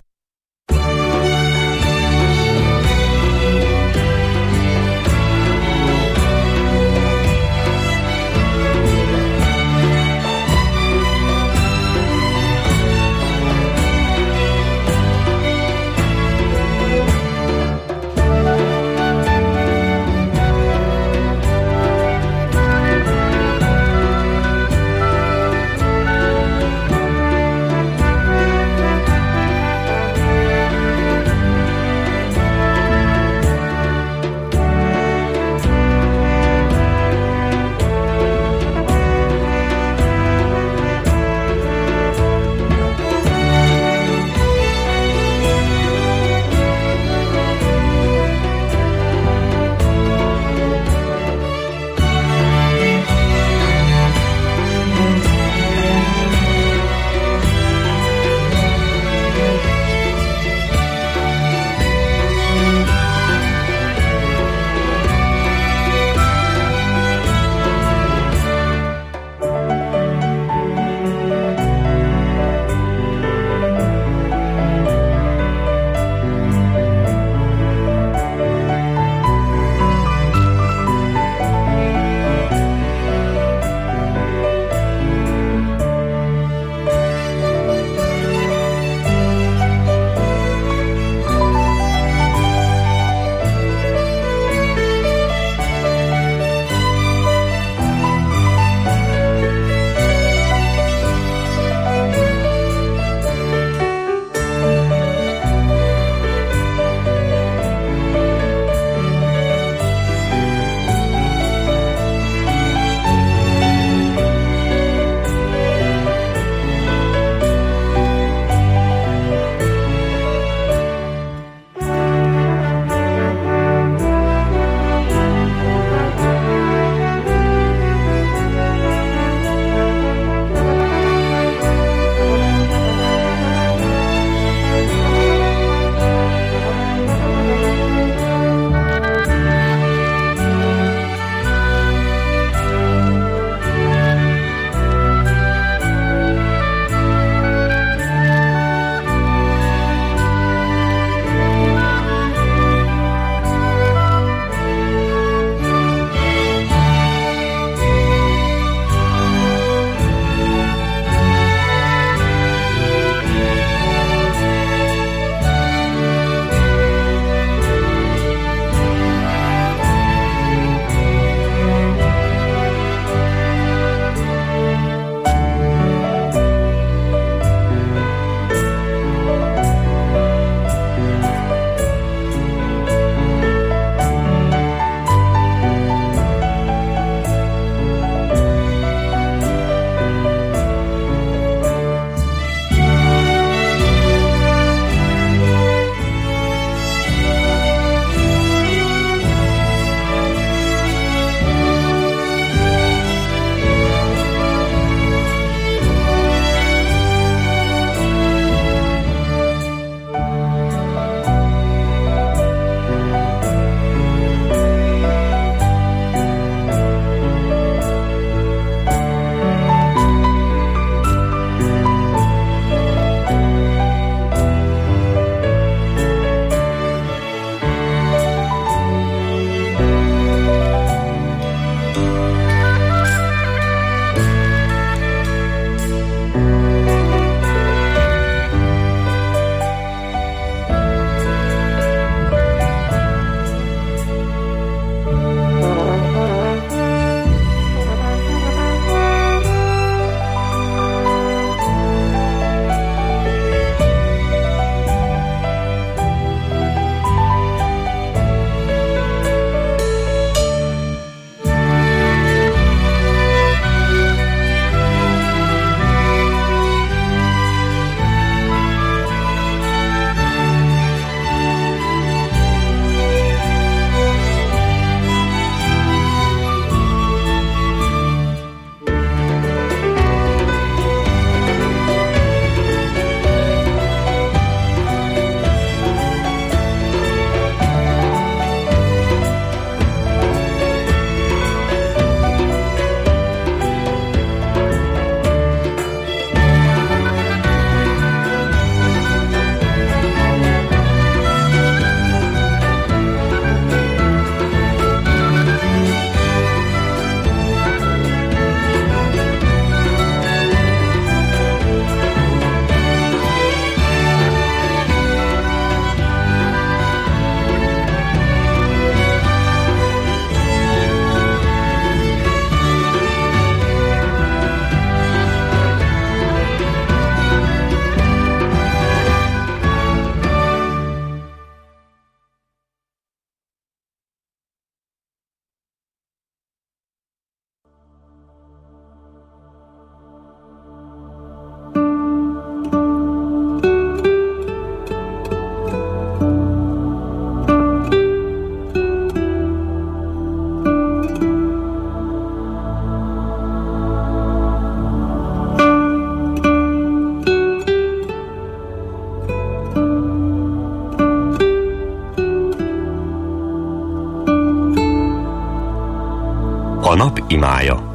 A nap imája.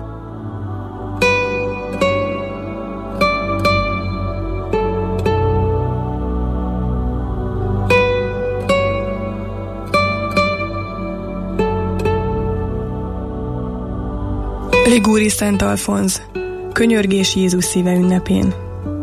Ligúri Szent Alfonz, könyörgés Jézus szíve ünnepén.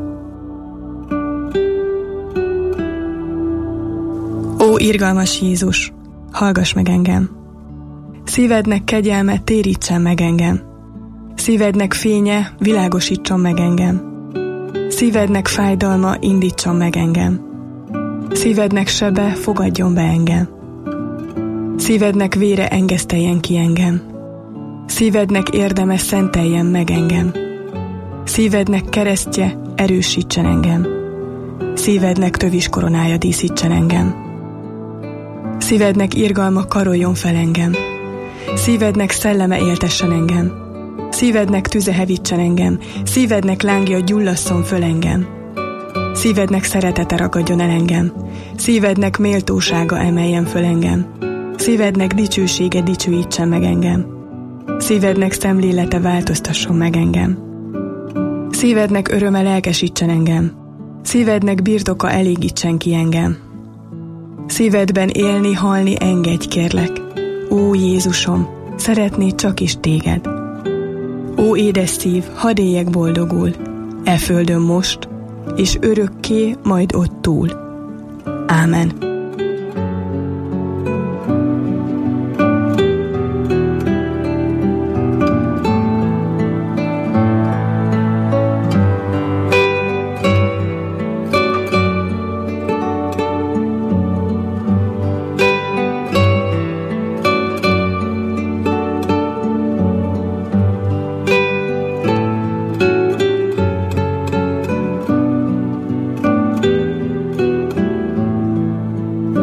Ó, irgalmas Jézus, hallgass meg engem! Szívednek kegyelme térítsen meg engem. Szívednek fénye világosítson meg engem. Szívednek fájdalma indítson meg engem. Szívednek sebe fogadjon be engem. Szívednek vére engeszteljen ki engem. Szívednek érdeme szenteljen meg engem. Szívednek keresztje erősítsen engem. Szívednek tövis koronája díszítsen engem. Szívednek irgalma karoljon fel engem. Szívednek szelleme éltessen engem. Szívednek tüze hevítsen engem. Szívednek lángja gyullasszon föl engem. Szívednek szeretete ragadjon el engem. Szívednek méltósága emeljen föl engem. Szívednek dicsősége dicsőítsen meg engem. Szívednek szemlélete változtasson meg engem. Szívednek öröme lelkesítsen engem. Szívednek birtoka elégítsen ki engem. Szívedben élni, halni engedj, kérlek. Ó Jézusom, szeretnék csak is téged. Ó édes szív, hadd éljek boldogul, e földön most, és örökké majd ott túl. Ámen.